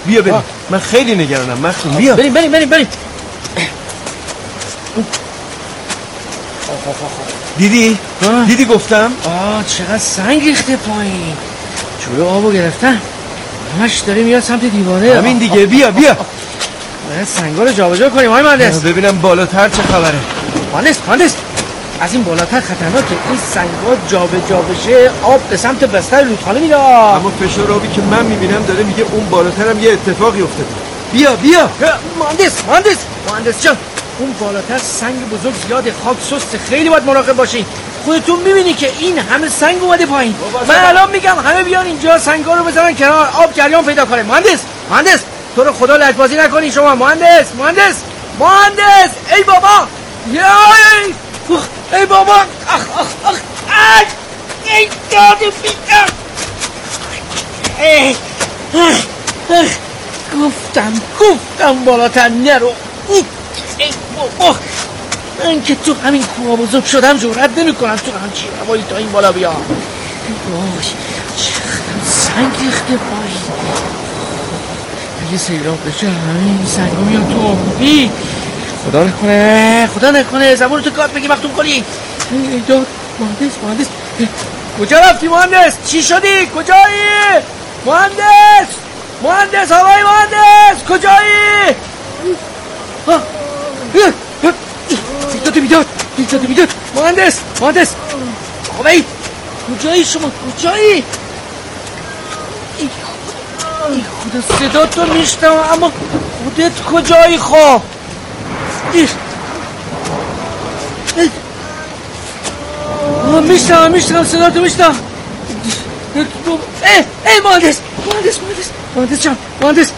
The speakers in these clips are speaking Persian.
بیا بریم. من خیلی نگرانم مخدوم. بیا بریم. دیدی گفتم؟ چقدر سنگ ریخته پایین. جلو آبو گرفتن، همش داره میاد سمت دیواره. همین دیگه. بیا باید سنگا رو جابجا کنیم های مهندس. ببینم بالاتر چه خبره. مهندس از این بالاتر خطرناکه. این سنگا جابجا بشه آب به سمت بستر رودخانه میره. اما فشار آبی که من میبینم داره میگه اون بالاترم یه اتفاقی افتاده. بیا مهندس جان، اون بالاتر سنگ بزرگ زیاده، خاک سست، خیلی باید مراقب باشین. خودتون میبینی که این همه سنگ اومده پایین. من الان میگم همه بیان اینجا سنگا رو بزنن کنار، آب جریان پیدا کنه. مهندس تو رو خدا لجبازی نکنین شما. مهندس ای بابا، ای بابا، ای داده بیدم. گفتم بالاتر نرو. ای بابا، من که تو همین کوه بزرگ شدم جرئت نمی‌کنم تو همچین هوایی تا این بالا بیام. چقدر سنگ ریخته پایین. اگه سیلاب بشه همین سنگا میان تو آبی. خدا نکنه زبون تو کات بگی مختوم کنی. ایداد مهندس کجا رفتی مهندس؟ چی شدی؟ کجایی؟ مهندس هوای مهندس کجایی؟ بیداد مهندس آقای کجایی شما؟ کجایی؟ ای خدا صدا تو میشنم اما خودت کجایی؟ خواه میشنم صدا تو میشنم. ای مهندس جان، مهندس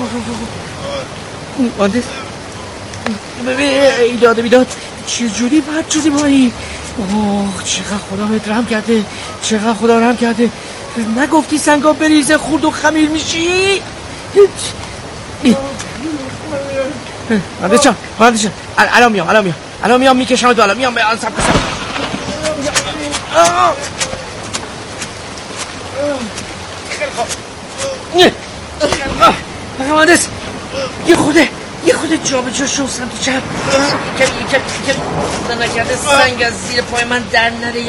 بیداد چجوری بد شدی بایی؟ چقدر خدا رحم کرده. نگفتی سنگا بریزه خورد و خمیر میشی؟ مهندس جان الان میام میکشم تو. الان میام سب مهندس یه خود جابجا شو سمت چپ. کمی نکرده سنگ از زیر پای من در نره.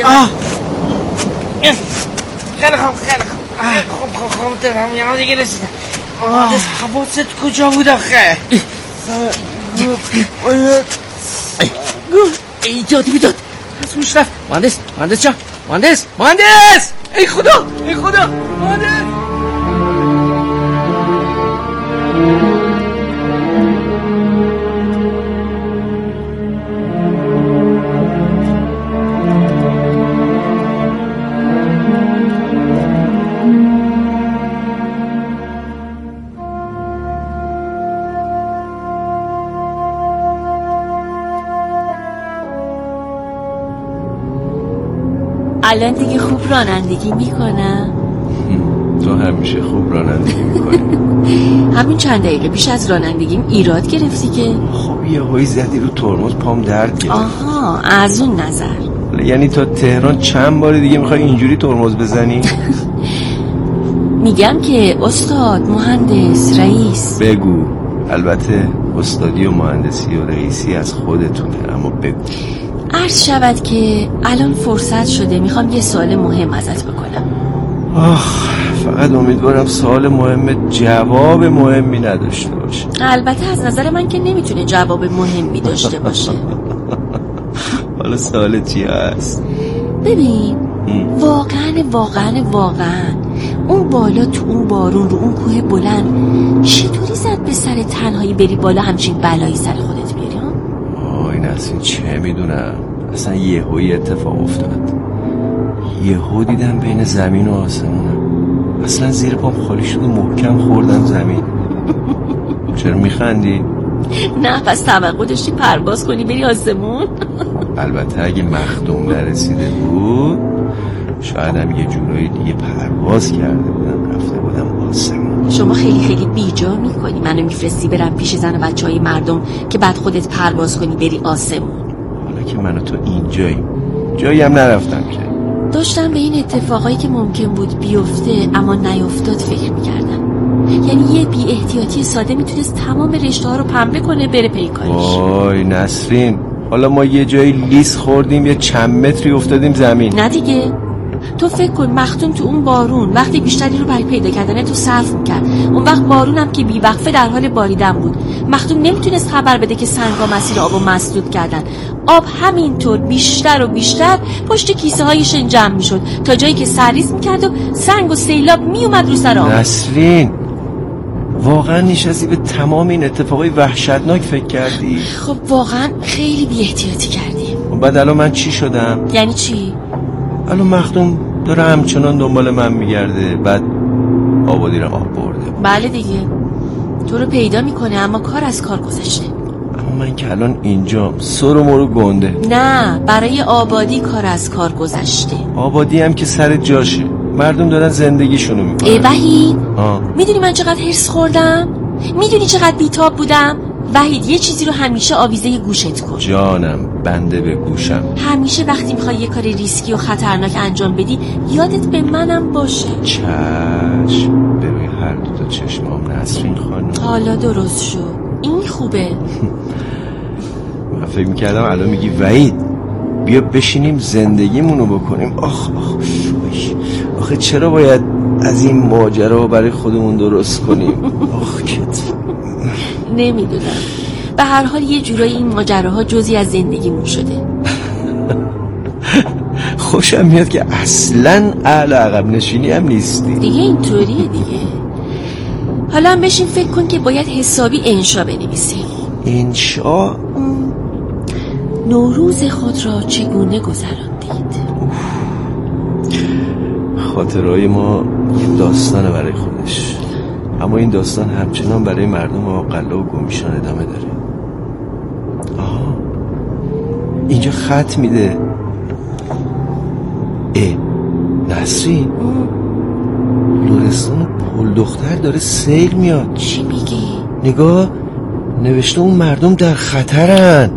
خیلی خوب درم دیگه رسیدم. مهندس حواست کجا بود آخه؟ ایداد از روش رفت. مهندس جان، مهندس ای خدا مهندس. الان دیگه خوب رانندگی میکنم. تو همیشه خوب رانندگی میکنی. همین چند دقیقه پیش از رانندگیم ایراد گرفتی که خب یه هایی زدی رو ترمز پام درد گرفت. آها از اون نظر. یعنی تا تهران چند بار دیگه میخوای اینجوری ترمز بزنی؟ میگم که استاد، مهندس، رئیس. بگو. البته استادی و مهندسی و رئیسی از خودتونه، اما بگو. عرض شود که الان فرصت شده میخوام یه سوال مهم ازت بکنم. فقط امیدوارم سوال مهم جواب مهمی نداشته باشه. البته از نظر من که نمیتونه جواب مهمی داشته باشه. حالا سوال چی هست؟ ببین واقعا اون بالا تو اون بارون رو اون کوه بلند چطوری زد به سر تنهایی بری بالا همچین بلایی سر خودت بیاری؟ این اصلا چه میدونم، اصلا یهویی اتفاق افتاد. یهو دیدم بین زمین و آسمونم، اصلا زیر پام خالی شد و محکم خوردم زمین. چرا میخندی؟ نه پس توقع داشتی پرواز کنی بری آسمون؟ البته اگه مخدوم نرسیده بود شاید هم یه جورایی دیگه پرواز کرده بودم، رفته بودم آسمون. شما خیلی بیجا میکنی منو میفرستی برم پیش زن و بچه های مردم که بعد خودت پرواز کنی بری آسمون. حالا که منو تو اینجایی جایی هم نرفتم که. داشتم به این اتفاقایی که ممکن بود بیفته اما نیفتاد فکر میکردم. یعنی یه بی احتیاطی ساده میتونست تمام رشته ها رو پنبه کنه بره پیکارش. وای نسرین، حالا ما یه جایی لیس خوردیم یه چند متری افتادیم زمین. نه دیگه، تو فکر کن مختوم تو اون بارون وقتی بیشتری رو برای پیدا کردن تو صرف میکرد، اون وقت بارونم که بیوقفه در حال باریدن بود، مختوم نمیتونست خبر بده که سنگا مسیر آبو مسدود کردن. آب همینطور بیشتر و بیشتر پشت کیسه هایشون جمع میشد تا جایی که سرریز میکرد و سنگ و سیلاب میومد رو سر آب. نسرین واقعا نشستی به تمام این اتفاقای وحشتناک فکر کردی؟ خب واقعا خیلی بی احتیاطی کردیم. بعد الان من چی شدم؟ یعنی چی؟ الان مختوم داره همچنان دنبال من میگرده، بعد آبادی رو آب برده. بله دیگه، تو رو پیدا میکنه اما کار از کار گذشته. اما من که الان اینجام سر و مرو گنده. نه، برای آبادی کار از کار گذشته. آبادی هم که سر جاشه، مردم دارن زندگیشونو میکنن. وحید میدونی من چقدر هرس خوردم؟ میدونی چقدر بیتاب بودم؟ وحید یه چیزی رو همیشه آویزه گوشت کن. جانم بنده به گوشم. همیشه وقتی میخوای یه کار ریسکی و خطرناک انجام بدی یادت به منم باشه. چشم، به روی هر دو تا چشمام نسرین خانم. حالا درست شو، این خوبه. من فکر میکردم الان میگی وحید بیا بشینیم زندگیمونو بکنیم. آخه چرا باید از این ماجرا برای خودمون درست کنیم؟ نمیدونم، به هر حال یه جورایی این ماجراها جزئی از زندگیمون شده. خوشم میاد که اصلاً اهل عقب نشینی هم نیستی. دیگه اینطوریه دیگه. حالا هم بشین فکر کن که باید حسابی انشا بنویسیم. انشا؟ نوروز خود را چگونه گذراندید؟ خاطرهای ما داستانه برای خودش، اما این داستان همچنان برای مردم اقلا و گمشان ادامه داره. اینجا خط میده. نسرین، لرستان پل دختر داره سیل میاد. چی میگی؟ نگاه، نوشته اون مردم در خطرن.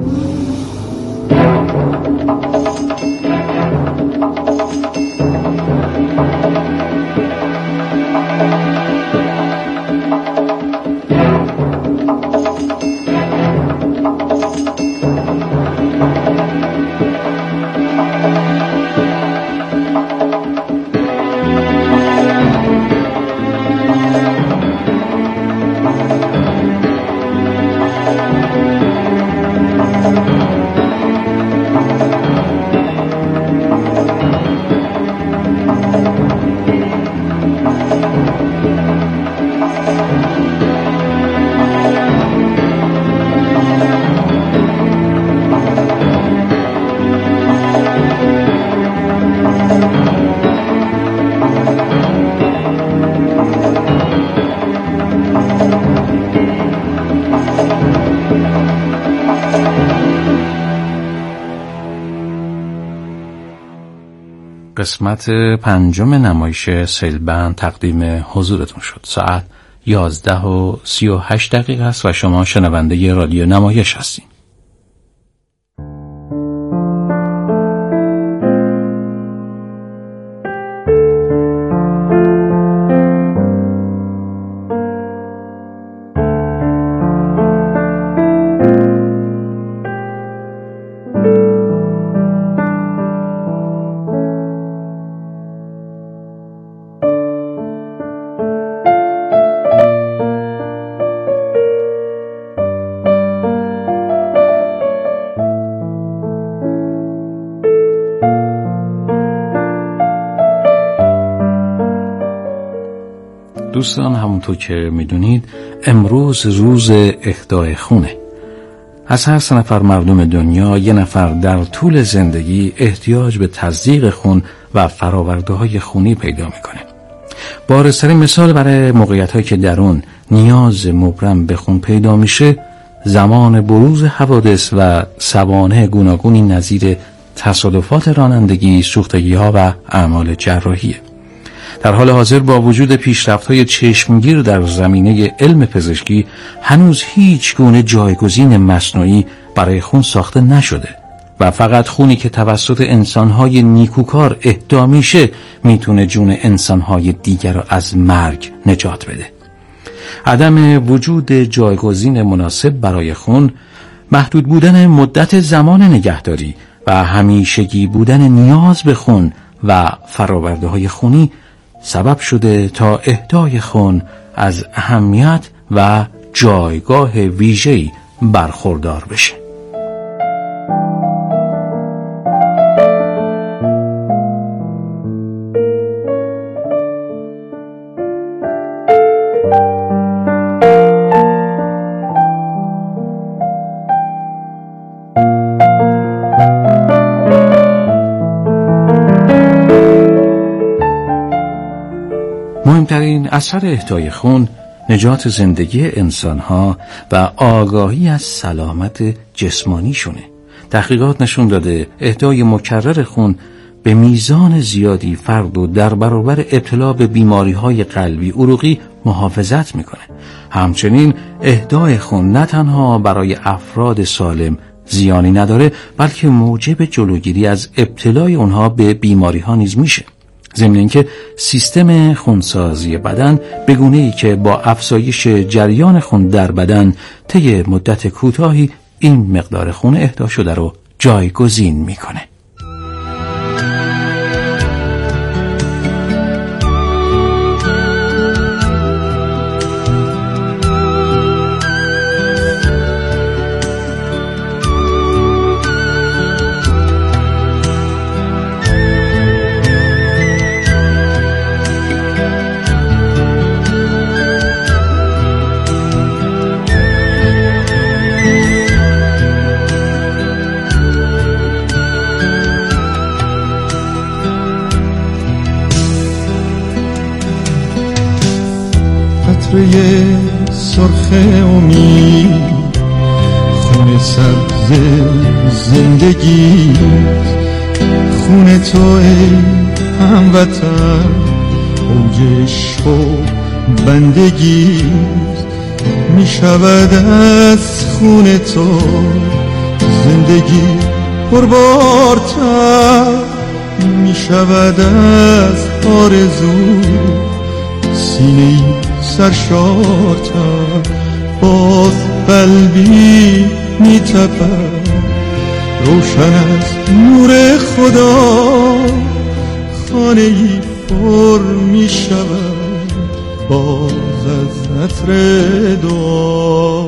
قسمت 5 نمایش سیلبند تقدیم حضورتون شد. ساعت 11:38 است و شما شنونده رادیو نمایش هستید. دوستان، همونطور که میدونید امروز روز اهدای خونه. از هر 3 نفر مردم دنیا 1 نفر در طول زندگی احتیاج به تزریق خون و فراورده های خونی پیدا میکنه. بارزترین مثال برای موقعیت هایی که در اون نیاز مبرم به خون پیدا میشه زمان بروز حوادث و سوانح گوناگونی نظیر تصادفات رانندگی، سوختگی ها و اعمال جراحیه. در حال حاضر با وجود پیشرفت‌های چشمگیر در زمینه علم پزشکی هنوز هیچ گونه جایگزین مصنوعی برای خون ساخته نشده و فقط خونی که توسط انسان‌های نیکوکار اهدا میشه میتونه جون انسان‌های دیگر را از مرگ نجات بده. عدم وجود جایگزین مناسب برای خون، محدود بودن مدت زمان نگهداری و همیشگی بودن نیاز به خون و فرآورده‌های خونی سبب شده تا اهدای خون از اهمیت و جایگاه ویژه‌ای برخوردار بشه. مهمترین اثر اهدای خون نجات زندگی انسانها و آگاهی از سلامت جسمانی شونه. تحقیقات نشون داده اهدای مکرر خون به میزان زیادی فرد رو در برابر ابتلا به بیماری‌های قلبی عروقی محافظت میکنه. همچنین اهدای خون نه تنها برای افراد سالم زیانی نداره، بلکه موجب جلوگیری از ابتلای اونها به بیماری‌ها نیز میشه. ضمن اینکه سیستم خونسازی بدن به گونه‌ای که با افزایش جریان خون در بدن طی مدت کوتاهی این مقدار خون اهدا شده رو جایگزین میکنه. قطره سرخ امید، خون سبز زندگی، خون تو ای هموطن، اوج عشق و بندگی. می شود از خون تو زندگی پربارتر، می شود از آرزو سینه‌ای سرشارتر. باز قلبی می تپد روشن از نور خدا، خانه‌ای پر می شود باز از عطر دعا.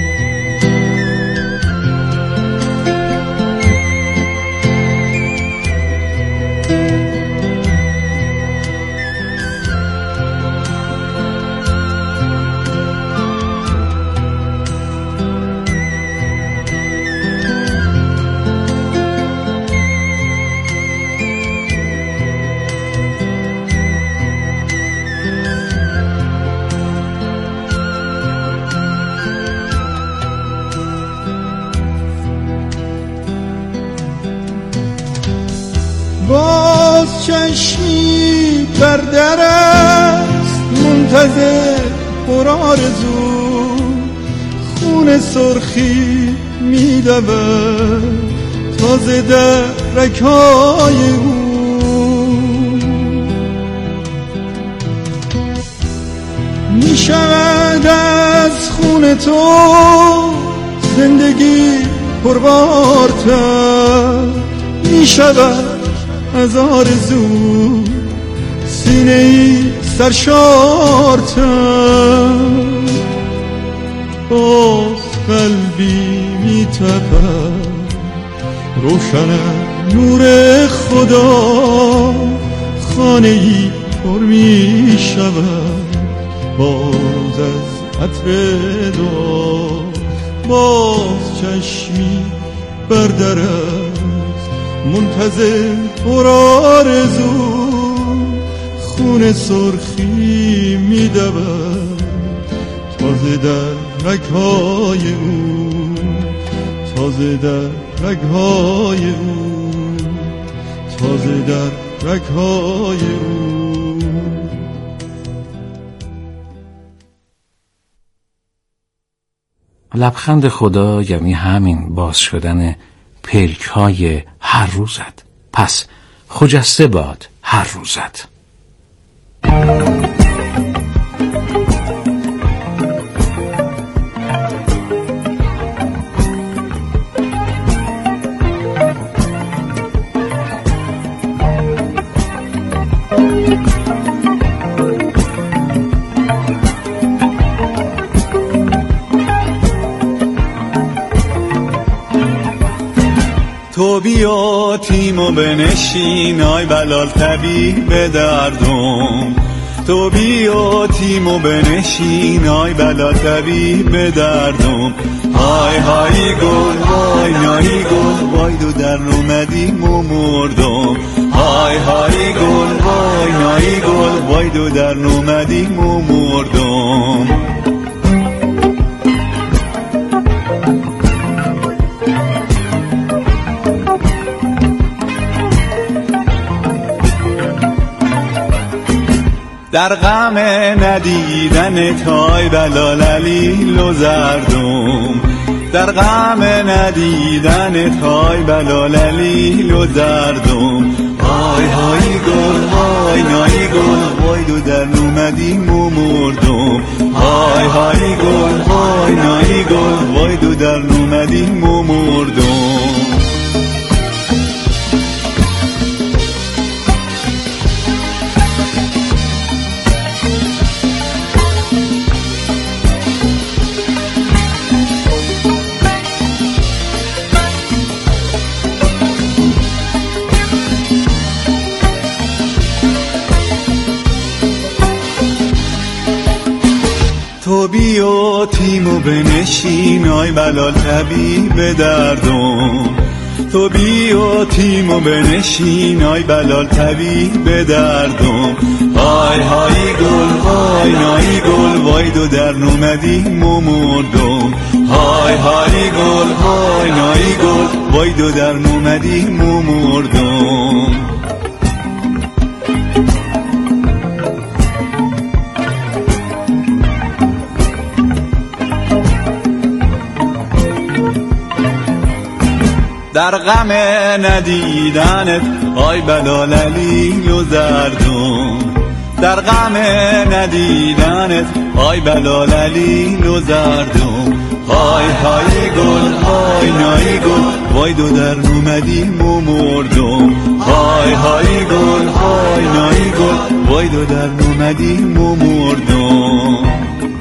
باز چشمی بر در است منتظر پر آرزو، خون سرخی می دود تازه در رگ‌های او. می شود از خون تو زندگی پربارتر، می شود از آرزو سینه‌ای سرشارتر. باز قلبی می تپد روشن از نور خدا، خانه‌ای پر می شود باز از عطر دعا. باز چشمی بر در است منتظر پر آرزو، خون سرخی می دود تازه در رگ‌های او، تازه در رگ‌های او، تازه در رگ‌های او. لبخند خدا یعنی همین باز شدن پلک‌های هر روزت. پس خجسته باد هر روزت. تو بیا تیمو بنشین آی بلال طبیب دردم تو بیا تیمو بنشین آی بلال طبیب دردم های های گل وای نایی گل وای دو در اومدیم و مردم های های گل وای نایی گل وای دو در اومدیم و مردم در غم ندیدن تای بلال علیل و زردم در غم ندیدن تای بلال علیل و زردم های های گل وای نایی گل وای دو در اومدیم و مردم های های گل وای نایی گل وای دو در اومدیم و مردم تو بیا تیمو بنشین آی بلال طبیب دردم تو بیا تیمو بنشین آی بلال طبیب دردم های های گل وای نایی گل وای دو در اومدیم و مردم های های گل وای نایی گل وای دو در اومدیم و مردم در غم ندیدنت آی بلال علیل و زردم در غم ندیدنت آی بلال علیل و زردم های های گل های نایی گل وای دو در اومدیم و مردم های های گل های نایی گل وای دو در اومدیم و مردم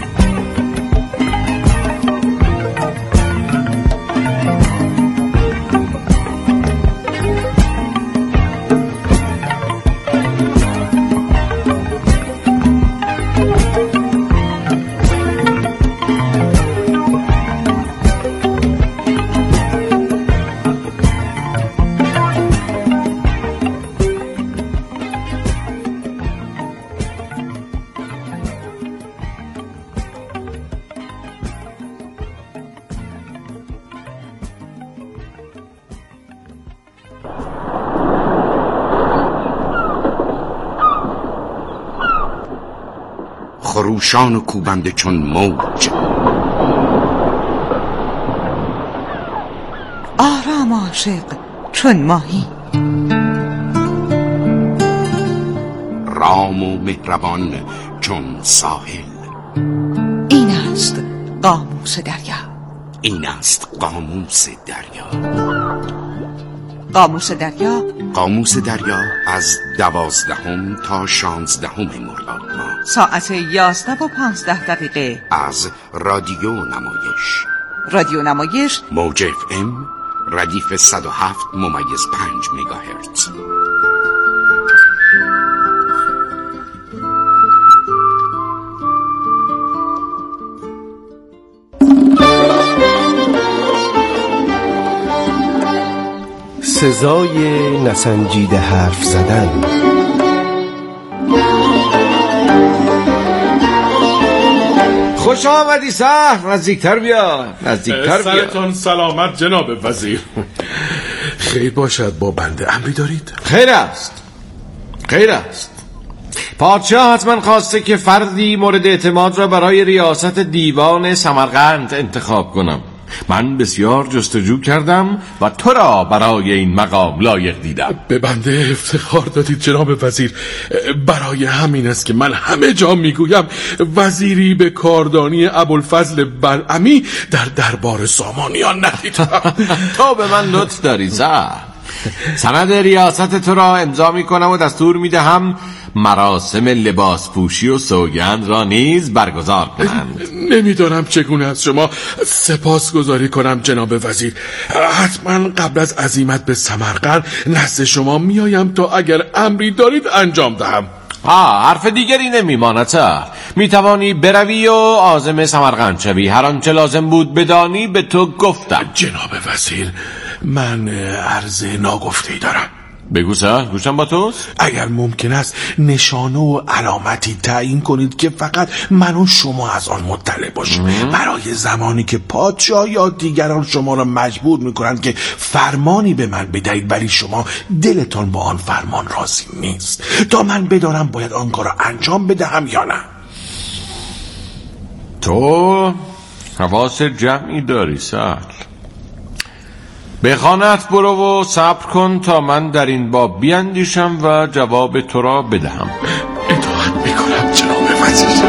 خروشان و کوبنده چون موج آرام عاشق چون ماهی رام و مهربان چون ساحل این است قاموس دریا این است قاموس دریا قاموس دریا قاموس دریا از 12 تا 16 مرداد ماه ساعت 11:15 از رادیو نمایش رادیو نمایش موج FM ردیف 107 ممیز 5 مگاهرتز. سزای نسنجیده حرف زدن. خوش آمدی سهر، نزدیکتر بیا، نزدیکتر بیا. سرتان سلامت جناب وزیر. خیر باشد، با بنده امری دارید؟ خیر است. پادشاه حتما خواسته که فردی مورد اعتماد را برای ریاست دیوان سمرقند انتخاب کنم. من بسیار جستجو کردم و تو را برای این مقام لایق دیدم. به بنده افتخار دادید جناب وزیر. برای همین است که من همه جا میگویم وزیری به کاردانی ابوالفضل بلعمی در دربار سامانیان ندیدم. تو به من لطف داری سند ریاست تو را امضا میکنم و دستور میدهم مراسم لباس پوشی و سوگند را نیز برگزار کنند. نمیدانم چگونه از شما سپاسگزاری کنم جناب وزیر. حتما قبل از عزیمت به سمرقند نزد شما میایم تا اگر امری دارید انجام دهم. حرف دیگری نمیماند. میتوانی بروی و عازم سمرقند شوی. هر آنچه لازم بود بدانی به تو گفتم. جناب وزیر، من عرض ناگفته‌ای دارم. بگو سر، گوشم با توست. اگر ممکن است نشانه و علامتی تعیین کنید که فقط من و شما از آن مطلع باشیم، برای زمانی که پادشاه یا دیگران شما را مجبور میکنند که فرمانی به من بدهید ولی شما دلتان با آن فرمان راضی نیست، تا من بدانم باید آن کار را انجام بدهم یا نه. تو حواس جمعی داری سهل. به خانه‌ات برو و صبر کن تا من در این باب بیاندیشم و جواب تو را بدهم. اطاعت میکنم جناب وزیر.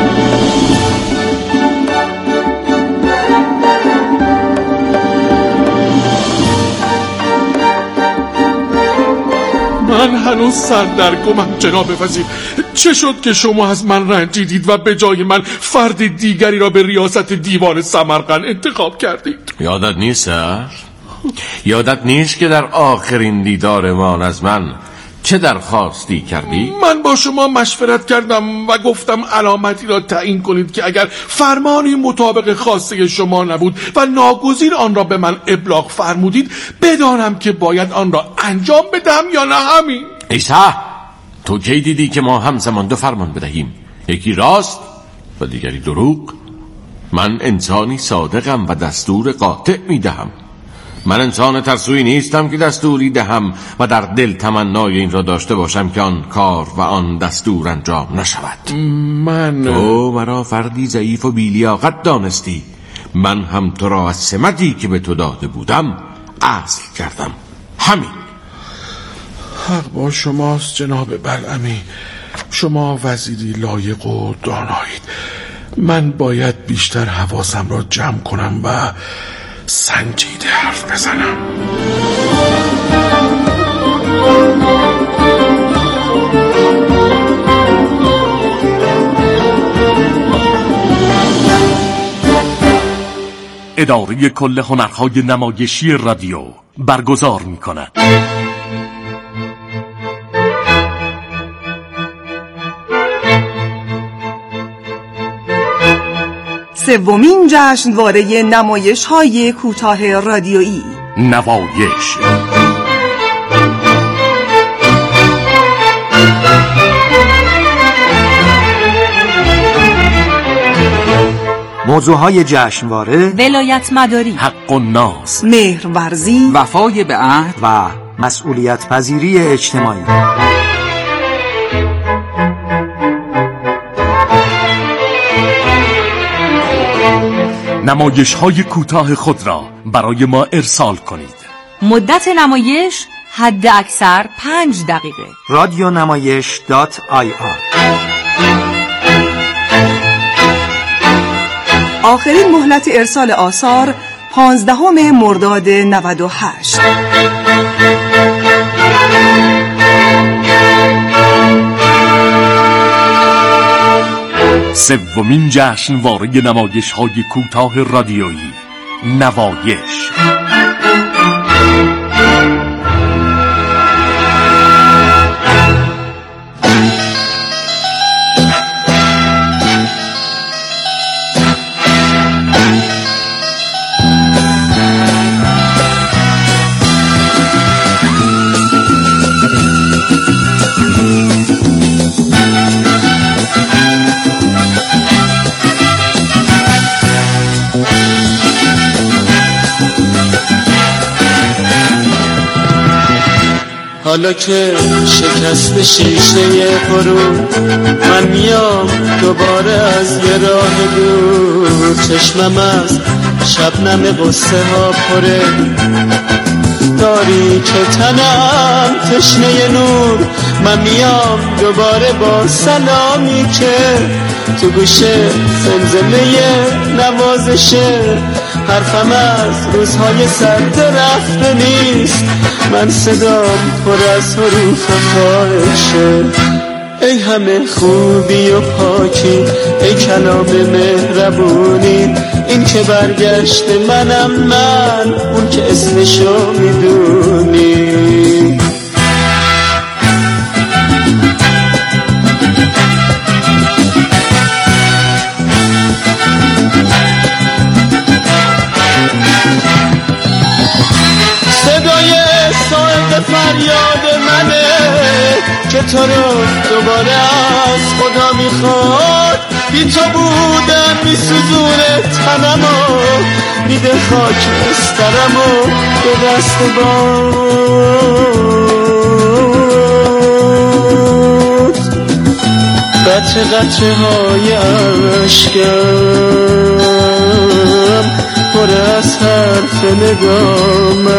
من هنوز سردرگمم جناب وزیر. چه شد که شما از من رنجیدید و به جای من فرد دیگری را به ریاست دیوان سمرقند انتخاب کردید؟ یادت نیست سر؟ یادت نیست که در آخرین دیدارمان از من چه درخواستی کردی؟ من با شما مشورت کردم و گفتم علامتی را تعیین کنید که اگر فرمانی مطابق خواسته شما نبود و ناگزیر آن را به من ابلاغ فرمودید بدانم که باید آن را انجام بدم یا نه. همین. ایسا، تو کی دیدی که ما همزمان دو فرمان بدهیم؟ یکی راست و دیگری دروغ. من انسانی صادقم و دستور قاطع میدهم. من انسان ترسویی نیستم که دستوری دهم و در دل تمنای این را داشته باشم که آن کار و آن دستور انجام نشود. تو مرا فردی ضعیف و بی‌لیاقت دانستی. من هم تو را از سمتی که به تو داده بودم اصل کردم. همین. حق با شماست جناب بلعمی. شما وزیری لایق و دانایید. من باید بیشتر حواسم را جمع کنم و سنجیده حرف بزنم. اداره کل هنرهای نمایشی رادیو برگزار می‌کند. سومین جشنواره نمایش‌های کوتاه رادیویی نمایش. موضوعهای جشنواره: ولایت مداری، حق و ناز، مهرورزی، وفای به عهد و مسئولیت پذیری اجتماعی. نمایش‌های کوتاه خود را برای ما ارسال کنید. مدت نمایش حد اکثر 5 دقیقه. radionamayesh.ir. آخرین مهلت ارسال آثار 15 مرداد 98. سومین جشنواره نمایش‌های کوتاه رادیویی نمایش. حالا که شکست شیشه غرور من میام دوباره از یه راه دور، چشمم از شبنم قصه ها پره، تاریک تنم تشنه نور، من میام دوباره با سلامی که تو گوشه زمزمه نوازشه، حرفم از روزهای سرد رفته نیست، من صدام پر از حروف پایشه. ای همه خوبی و پاکی، ای کلام مهربونی، این که برگشت منم من، اون که اسمشو میدونی. صدای صاعق فریاد منه که تو رو دوباره از خدا میخواد. بی تو بودم میسوزونه تنمو، میده خاکسترمو به دست باد. قطره قطره های عشقم پر از حرف نگامت.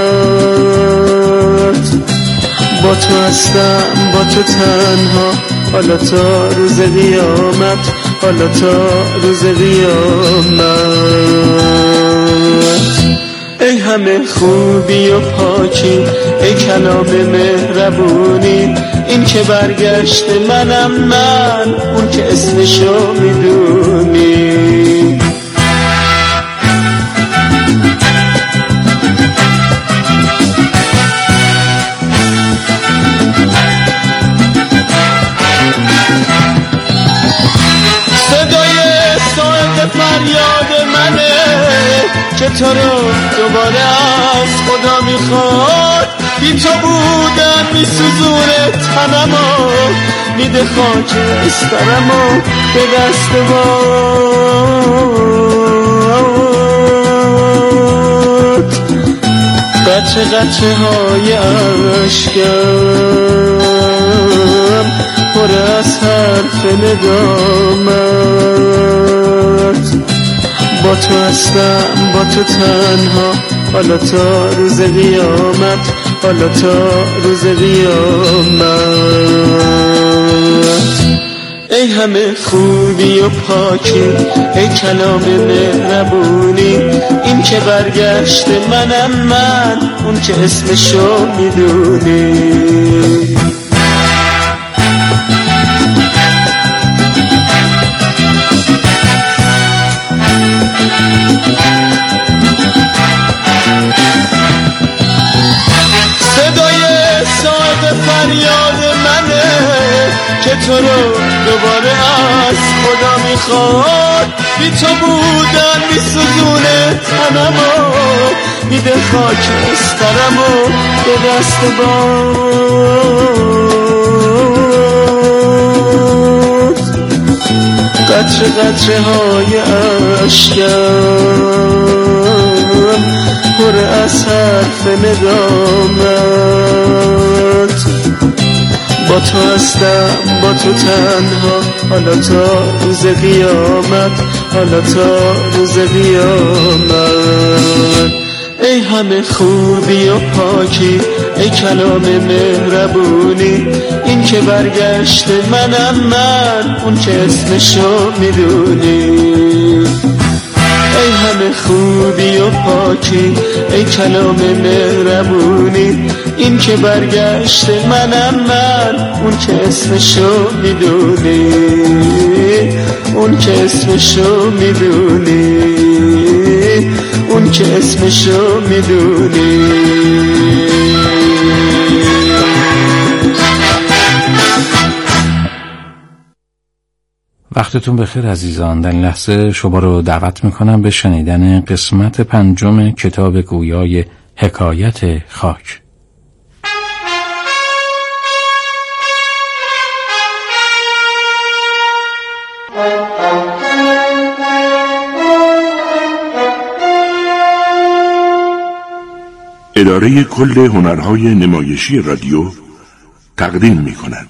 با تو هستم، با تو تنها، حالا تا روز قیامت، حالا تا روز قیامت. ای همه خوبی و پاکی، ای کلام مهربونی، این که برگشت منم من، اون که اسمشو میدونی. فریاد منه که تو رو دوباره از خدا میخواد. بی تو بودم میسوزونه تنمو، میده خاکسترمو به دست باد. قطره قطره های عشقم پر از حرف ندامت. با تو هستم، با تو تنها، حالا تا روز قیامت، حالا تا روز قیامت. ای همه خوبی و پاکی، ای کلام مهربونی، این که برگشت منم من، اون که اسمشو میدونی. صدای صاعق فریاد منه که تو رو دوباره از خدا میخواد. بی تو بودن میسوزونه تنمو، میده خاکسترمو به دست باد. قطره قطره های عشقم پر از حرف ندامت. با تو هستم، با تو تنها، حالا تا روز قیامت، حالا تا روز قیامت. ای همه خوبی و پاکی، ای کلام مهربونی، این که برگشت منم من، اون که اسمشو میدونی. ای همه خوبی و پاکی، ای کلام مهربونی، این که برگشت منم من، اون که اسمشو میدونی، اون که اسمشو میدونی، اون که اسمشو میدونی. وقتتون بخیر عزیزان. در این لحظه شما رو دعوت میکنم به شنیدن قسمت 5 کتاب گویای حکایت خاک. اداره کل هنرهای نمایشی رادیو تقدیم می‌کند.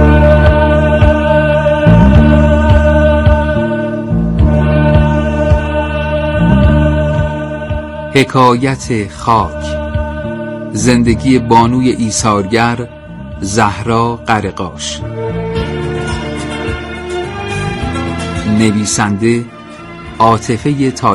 حکایت خاک، زندگی بانوی ایثارگر زهرا قرقاش. نویسنده عاطفه